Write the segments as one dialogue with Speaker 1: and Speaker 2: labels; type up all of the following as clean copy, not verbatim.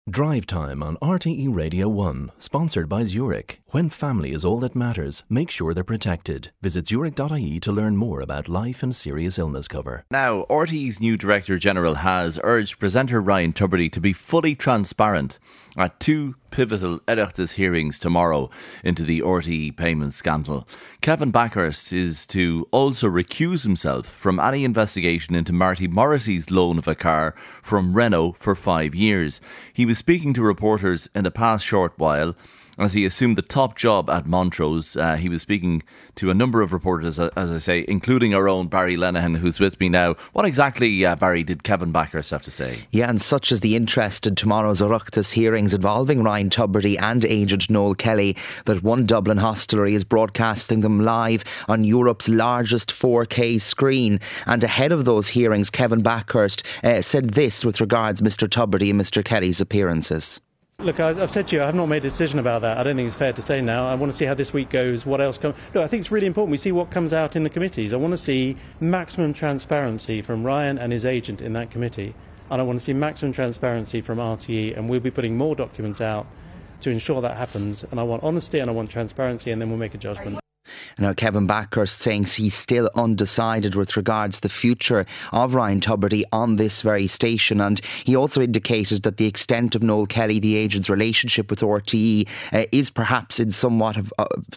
Speaker 1: Drive Time on RTE Radio 1, sponsored by Zurich. When family is all that matters, make sure they're protected. Visit zurich.ie to learn more about life and serious illness cover.
Speaker 2: Now, RTE's new Director General has urged presenter Ryan Tubridy to be fully transparent at two pivotal Oireachtas hearings tomorrow into the RTE payment scandal. Kevin Backhurst is to also recuse himself from any investigation into Marty Morrissey's loan of a car from Renault for 5 years. He was speaking to reporters in the past short while as he assumed the top job at Montrose. He was speaking to a number of reporters, as I say, including our own Barry Lenihan, who's with me now. What exactly, Barry, did Kevin Backhurst have to say?
Speaker 3: Yeah, and such is the interest in tomorrow's Oireachtas hearings involving Ryan Tubridy and agent Noel Kelly that one Dublin hostelry is broadcasting them live on Europe's largest 4K screen. And ahead of those hearings, Kevin Backhurst said this with regards Mr Tubridy and Mr Kelly's appearances.
Speaker 4: Look, I've said to you, I have not made a decision about that. I don't think it's fair to say now. I want to see how this week goes, what else comes. Look, I think it's really important we see what comes out in the committees. I want to see maximum transparency from Ryan and his agent in that committee. And I want to see maximum transparency from RTE, and we'll be putting more documents out to ensure that happens. And I want honesty and I want transparency, and then we'll make a judgment.
Speaker 3: Now, Kevin Backhurst saying he's still undecided with regards to the future of Ryan Tubridy on this very station, and he also indicated that the extent of Noel Kelly, the agent's relationship with RTE, is perhaps in somewhat of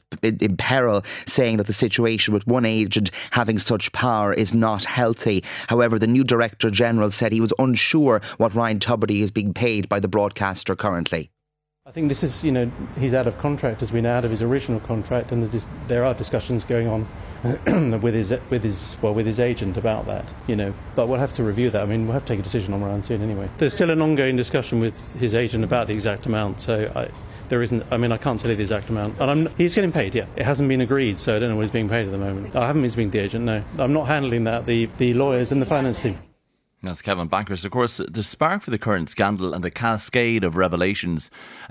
Speaker 3: in peril, saying that the situation with one agent having such power is not healthy. However, the new Director General said he was unsure what Ryan Tubridy is being paid by the broadcaster currently.
Speaker 4: I think this is, he's out of contract, has been out of his original contract, and there are discussions going on with his agent about that, But we'll have to review that. I mean, we'll have to take a decision on Ryan soon anyway. There's still an ongoing discussion with his agent about the exact amount, so I can't tell you the exact amount. And he's getting paid, yeah. It hasn't been agreed, so I don't know what he's being paid at the moment. I haven't been speaking to the agent, no. I'm not handling that. The lawyers and the finance team.
Speaker 2: That's Kevin Backhurst. Of course, the spark for the current scandal and the cascade of revelations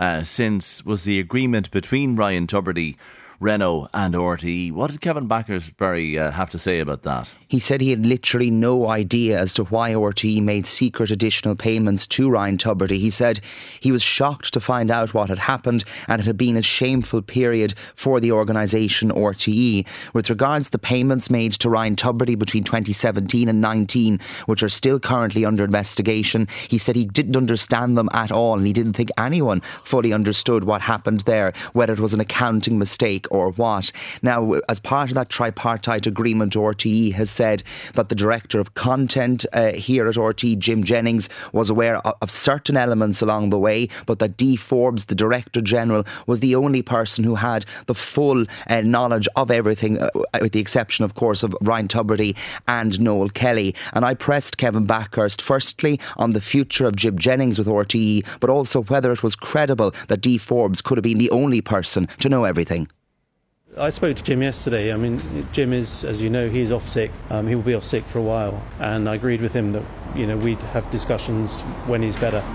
Speaker 2: since was the agreement between Ryan Tubridy, Renault and RTE. What did Kevin Backhurst, Barry, have to say about that?
Speaker 3: He said he had literally no idea as to why RTE made secret additional payments to Ryan Tubridy. He said he was shocked to find out what had happened, and it had been a shameful period for the organisation RTE. With regards to the payments made to Ryan Tubridy between 2017 and 19, which are still currently under investigation, he said he didn't understand them at all, and he didn't think anyone fully understood what happened there, whether it was an accounting mistake or what. Now, as part of that tripartite agreement, RTE has said that the Director of Content here at RTE, Jim Jennings, was aware of certain elements along the way, but that Dee Forbes, the Director General, was the only person who had the full knowledge of everything, with the exception, of course, of Ryan Tubridy and Noel Kelly. And I pressed Kevin Backhurst, firstly, on the future of Jim Jennings with RTE, but also whether it was credible that Dee Forbes could have been the only person to know everything.
Speaker 4: I spoke to Jim yesterday. I mean, Jim is, as you know, he's off sick. He will be off sick for a while. And I agreed with him that, we'd have discussions when he's better.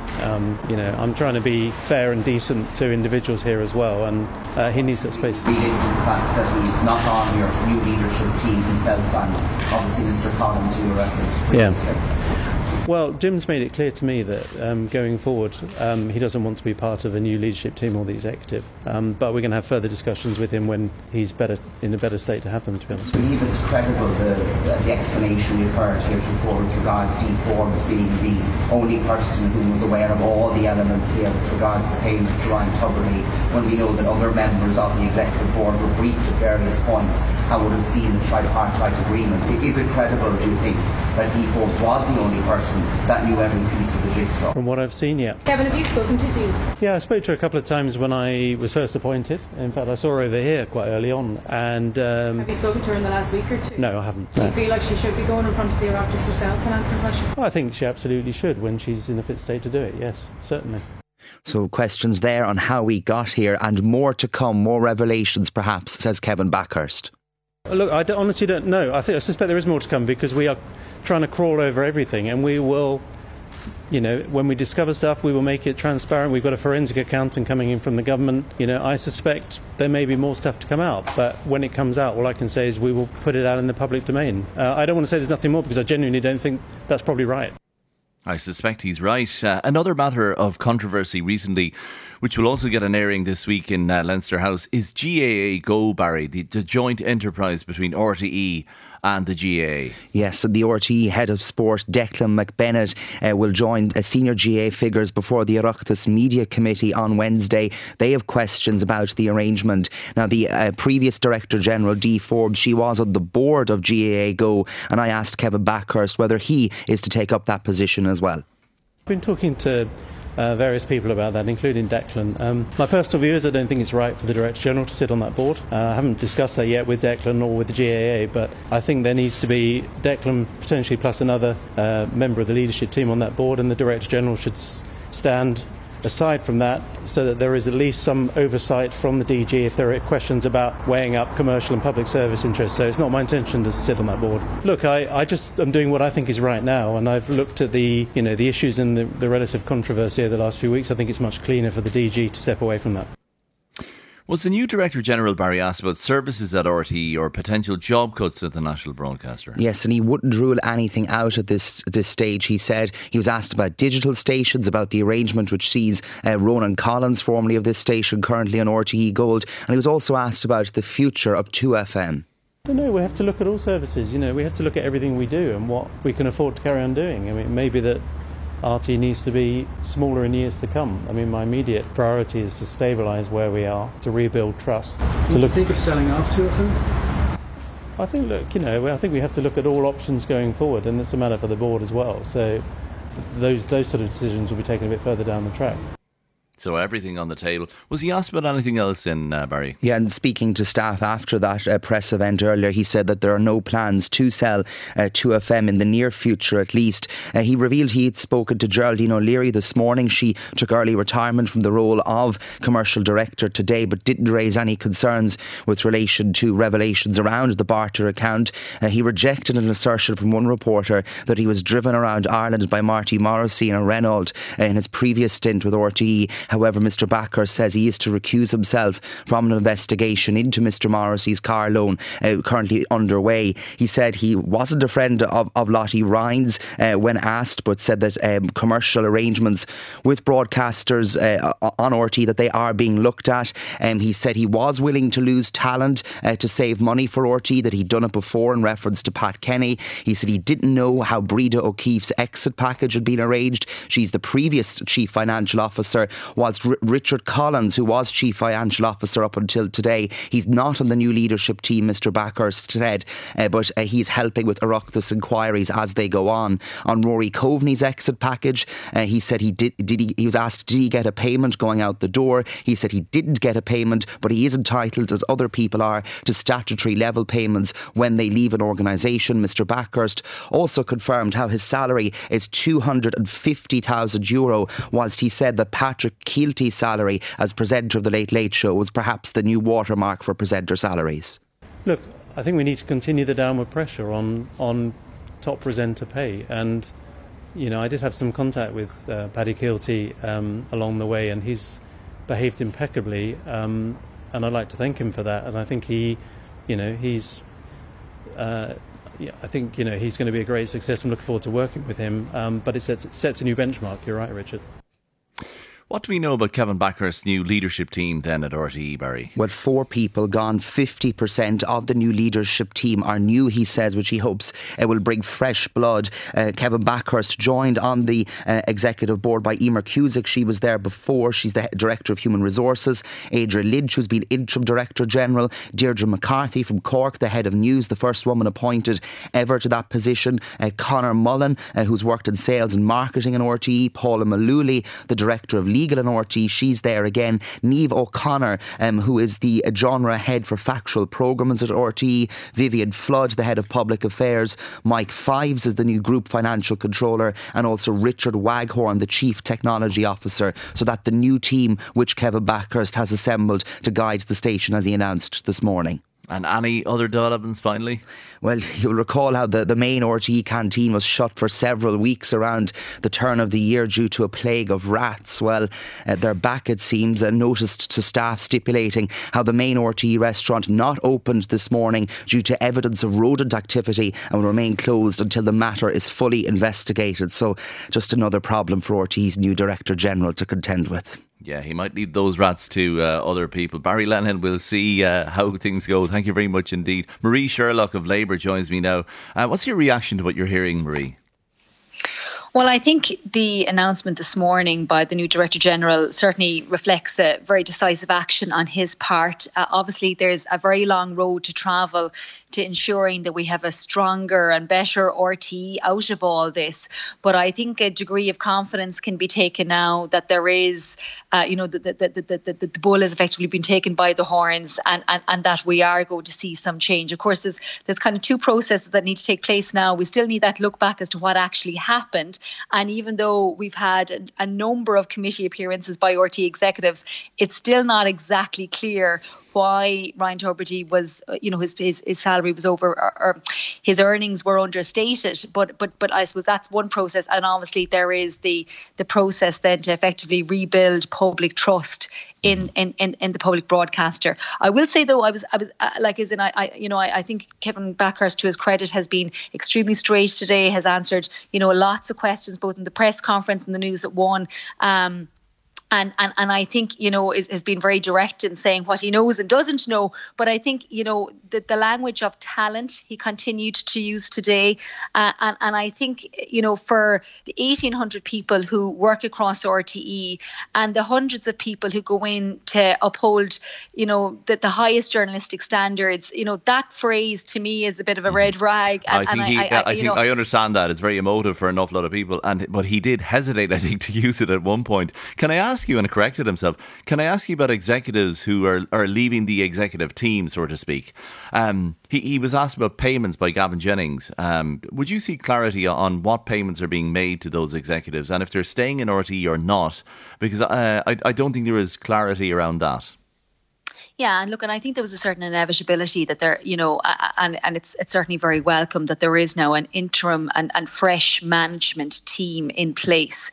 Speaker 4: I'm trying to be fair and decent to individuals here as well, and he needs that space.
Speaker 5: Related to the fact that he's not on your new leadership team himself, and obviously Mr Collins, who you referenced previously.
Speaker 4: Yeah. Well, Jim's made it clear to me that going forward he doesn't want to be part of a new leadership team or the executive, but we're going to have further discussions with him when he's in a better state to have them, to be honest.
Speaker 5: I believe it's credible the explanation we've heard here before with regards to Dee Forbes being the only person who was aware of all the elements here with regards to payments to Ryan Tubridy, when we know that other members of the executive board were briefed at various points and would have seen the tripartite agreement. Is it credible, do you think, that Dee Forbes was the only person that knew every piece of the jigsaw?
Speaker 4: From what I've seen, yeah.
Speaker 6: Kevin, have you spoken to Dee?
Speaker 4: Yeah, I spoke to her a couple of times when I was first appointed. In fact, I saw her over here quite early on. And
Speaker 6: have you spoken to her in the last week or two?
Speaker 4: No, I haven't.
Speaker 6: Do you feel like she should be going in front of the Oireachtas herself and answering questions?
Speaker 4: Well, I think she absolutely should when she's in a fit state to do it, yes, certainly.
Speaker 3: So questions there on how we got here, and more to come, more revelations perhaps, says Kevin Backhurst.
Speaker 4: Look, I honestly don't know. I suspect there is more to come, because we are trying to crawl over everything, and we will, when we discover stuff, we will make it transparent. We've got a forensic accountant coming in from the government. I suspect there may be more stuff to come out, but when it comes out, all I can say is we will put it out in the public domain. I don't want to say there's nothing more, because I genuinely don't think that's probably right.
Speaker 2: I suspect he's right. Another matter of controversy recently, which will also get an airing this week in Leinster House, is GAA Go, Barry, the joint enterprise between RTE and the GAA.
Speaker 3: Yes, the RTE head of sport, Declan McBennett, will join senior GAA figures before the Oireachtas Media Committee on Wednesday. They have questions about the arrangement. Now, the previous Director General, Dee Forbes, she was on the board of GAA Go, and I asked Kevin Backhurst whether he is to take up that position as well.
Speaker 4: I've been talking to various people about that, including Declan. My personal view is I don't think it's right for the Director General to sit on that board. I haven't discussed that yet with Declan or with the GAA, but I think there needs to be Declan potentially plus another member of the leadership team on that board, and the Director General should stand aside from that so that there is at least some oversight from the DG if there are questions about weighing up commercial and public service interests. So it's not my intention to sit on that board. Look, I just am doing what I think is right now, and I've looked at the issues and the relative controversy over the last few weeks. I think it's much cleaner for the DG to step away from that.
Speaker 2: Was the new Director General, Barry, asked about services at RTE or potential job cuts at the national broadcaster?
Speaker 3: Yes, and he wouldn't rule anything out at this stage. He said he was asked about digital stations, about the arrangement which sees Ronan Collins, formerly of this station, currently on RTE Gold, and he was also asked about the future of 2FM.
Speaker 4: I don't know, we have to look at all services. We have to look at everything we do and what we can afford to carry on doing. I mean, maybe that RTE needs to be smaller in years to come. I mean, my immediate priority is to stabilise where we are, to rebuild trust.
Speaker 7: Do you think of selling off 2FM?
Speaker 4: I think, I think we have to look at all options going forward, and it's a matter for the board as well. So those sort of decisions will be taken a bit further down the track.
Speaker 2: So everything on the table. Was he asked about anything else in Barry?
Speaker 3: Yeah, and speaking to staff after that press event earlier, he said that there are no plans to sell 2FM in the near future at least. He revealed he had spoken to Geraldine O'Leary this morning. She took early retirement from the role of commercial director today, but didn't raise any concerns with relation to revelations around the barter account. He rejected an assertion from one reporter that he was driven around Ireland by Marty Morrissey in a Renault in his previous stint with RTE. However, Mr Backhurst says he is to recuse himself from an investigation into Mr Morrissey's car loan currently underway. He said he wasn't a friend of Lottie Rhines when asked, but said that commercial arrangements with broadcasters on RTE, that they are being looked at. He said he was willing to lose talent to save money for RTE, that he'd done it before in reference to Pat Kenny. He said he didn't know how Breda O'Keefe's exit package had been arranged. She's the previous Chief Financial Officer, whilst Richard Collins, who was Chief Financial Officer up until today, he's not on the new leadership team, Mr Backhurst said, but he's helping with Oireachtas inquiries as they go on. On Rory Coveney's exit package, he said he was asked, did he get a payment going out the door? He said he didn't get a payment, but he is entitled, as other people are, to statutory level payments when they leave an organisation. Mr Backhurst also confirmed how his salary is €250,000, whilst he said that Patrick Keelty's salary as presenter of the Late Late Show was perhaps the new watermark for presenter salaries.
Speaker 4: Look, I think we need to continue the downward pressure on top presenter pay, and I did have some contact with Paddy Keelty along the way, and he's behaved impeccably, and I'd like to thank him for that. And I think he's going to be a great success. I'm looking forward to working with him, but it sets a new benchmark. You're right, Richard.
Speaker 2: What do we know about Kevin Backhurst's new leadership team then at RTE, Barry?
Speaker 3: Well, 4 people gone. 50% of the new leadership team are new, he says, which he hopes will bring fresh blood. Kevin Backhurst joined on the executive board by Emer Cusick. She was there before. She's the Director of Human Resources. Adrian Lynch, who's been Interim Director General. Deirdre McCarthy from Cork, the Head of News, the first woman appointed ever to that position. Conor Mullen, who's worked in sales and marketing in RTE. Paula Malooly, the Director of Legal in RTE, she's there again. Niamh O'Connor, who is the genre head for factual programmes at RTE. Vivian Flood, the head of public affairs. Mike Fives is the new group financial controller, and also Richard Waghorn, the chief technology officer. So that the new team which Kevin Backhurst has assembled to guide the station, as he announced this morning.
Speaker 2: And any other developments finally?
Speaker 3: Well, you'll recall how the main RTE canteen was shut for several weeks around the turn of the year due to a plague of rats. Well, they're back, it seems, and noticed to staff stipulating how the main RTE restaurant not opened this morning due to evidence of rodent activity and will remain closed until the matter is fully investigated. So just another problem for RTE's new Director General to contend with.
Speaker 2: Yeah, he might leave those rats to other people. Barry Lenihan, we'll see how things go. Thank you very much indeed. Marie Sherlock of Labour joins me now. What's your reaction to what you're hearing, Marie?
Speaker 8: Well, I think the announcement this morning by the new Director General certainly reflects a very decisive action on his part. Obviously, there's a very long road to travel to ensuring that we have a stronger and better RTE out of all this. But I think a degree of confidence can be taken now that there is, the bull has effectively been taken by the horns, and that we are going to see some change. Of course, there's kind of two processes that need to take place now. We still need that look back as to what actually happened. And even though we've had a number of committee appearances by RTE executives, it's still not exactly clear why Ryan Tubridy was, his salary was over, or his earnings were understated. But I suppose that's one process, and obviously there is the process then to effectively rebuild public trust in the public broadcaster. I will say though, I think Kevin Backhurst, to his credit, has been extremely straight today. Has answered lots of questions both in the press conference and the News at One. And I think, has been very direct in saying what he knows and doesn't know. But I think, the language of talent he continued to use today. And I think, for the 1,800 people who work across RTE and the hundreds of people who go in to uphold, the highest journalistic standards, that phrase to me is a bit of a red rag.
Speaker 2: I understand that. It's very emotive for an awful lot of people. But he did hesitate, I think, to use it at one point. Can I ask you, and it corrected himself, can I ask you about executives who are leaving the executive team, so to speak? He was asked about payments by Gavin Jennings. Would you see clarity on what payments are being made to those executives and if they're staying in RTE or not? Because I don't think there is clarity around that.
Speaker 8: Yeah, and look, and I think there was a certain inevitability that there, and it's certainly very welcome that there is now an interim and fresh management team in place.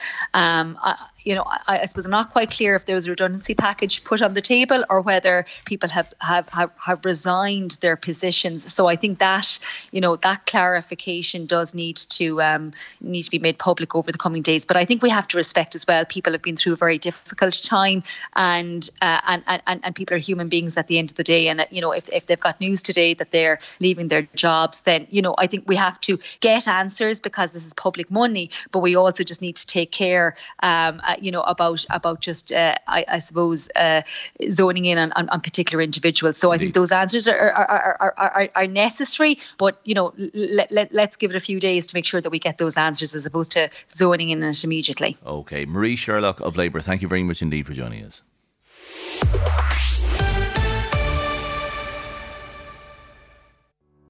Speaker 8: I suppose I'm not quite clear if there was a redundancy package put on the table or whether people have resigned their positions. So I think that, that clarification does need to be made public over the coming days. But I think we have to respect as well, people have been through a very difficult time, and people are human beings at the end of the day. And if they've got news today that they're leaving their jobs, then I think we have to get answers because this is public money. But we also just need to take care about just I suppose zoning in on particular individuals. So I think those answers are necessary, but let's give it a few days to make sure that we get those answers as opposed to zoning in it immediately.
Speaker 2: Okay, Marie Sherlock of Labour, thank you very much indeed for joining us.